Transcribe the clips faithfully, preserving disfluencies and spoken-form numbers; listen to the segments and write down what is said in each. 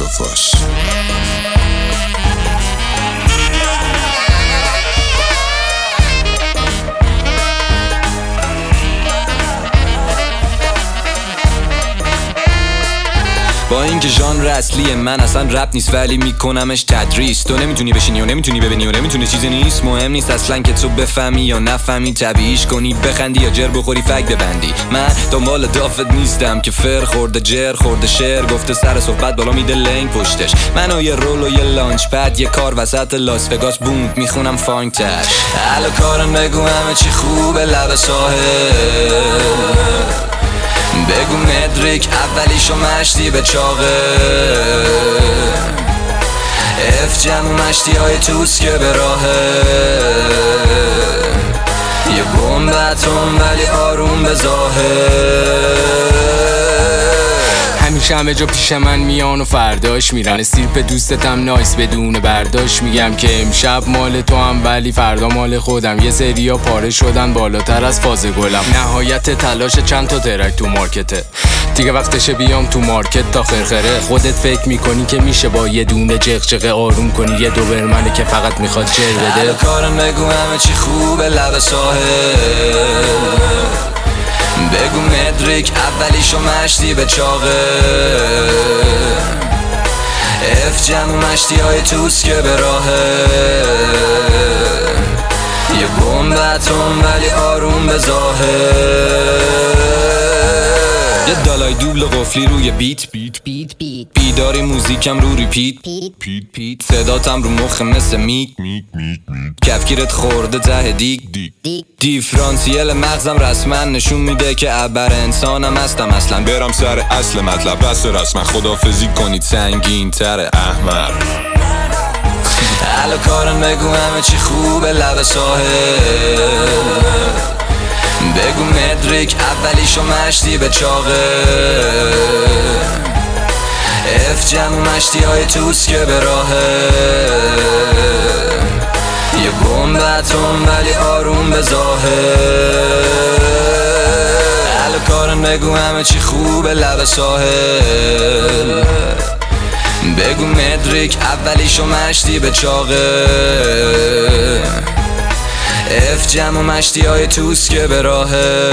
کافاش. با اینکه ژانر اصلی من اصلا رپ نیست ولی میکنمش تدریس. تو نمیتونی بشینی و نمیتونی ببینی و نمیتونی چیزی نیست. مهم نیست اصلا که تو بفهمی یا نفهمی، طبیعیش کنی، بخندی یا جر بخوری فک ببندی. من دنبال دافت نیستم که فر خورده جر خورده شعر گفته سر صحبت بالا میده لنگ پشتش. من و یه رول و یه لانچ پد یه کار وسط لاس وگاس بوند میخونم فانک تر. حالا کارم بگو همه چی خوبه لب ساحل، بگو مدریک اولیشو مشتی به چاقه، اف جمع مشتی های توس که به راهه، یه بوم باتون ولی آروم به ظاهر. همیشه همه جا پیش من میان و فرداش میرن. استیرپ دوستتم نایس بدون برداشت. میگم که امشب مال تو هم ولی فردا مال خودم. یه سریا پاره شدن بالاتر از فاز گلم. نهایت تلاش چند تا ترک تو مارکته، دیگه وقتشه بیام تو مارکت تا خرخره. خودت فکر میکنی که میشه با یه دونه جغجغه آروم کنی یه دوبرمنه که فقط میخواد جر بده. حالا کارم بگو همه چی خوبه لب ساحل، بگو مدریک اولیشو مشتی به چاقه، اف جمع مشتی های توس که به راهه، یه بوم باتون ولی آروم به ظاهر. یه دالای دوبل قفلی روی بیت بیت بیت بیت بیداری موزیکم رو ریپیت پیت پیت پیت صداتم رو مخ مثل میک میک میک کفگیرت خورده ته دیگ دیگ دیفرانسیل مغزم رسما نشون میده که ابر انسانم هستم اصلا. برم سر اصل مطلب بس رسما، خدافزی کنید سنگین تر احمر. حالا کارم بگو همه چی خوبه لب ساحل، بگو مدریک اولیشو مشتی به چاقه، اف جمع مشتی های توس که به راهه، یه بوم باتون ولی آروم به ظاهر. حالا کارم بگو همه چی خوبه لب ساحل، بگو مدریک اولیشو مشتی به چاقه، اف جمع مشتی های توس که به راهه،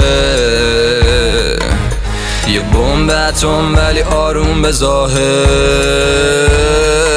یه بوم باتون ولی آروم به ظاهر.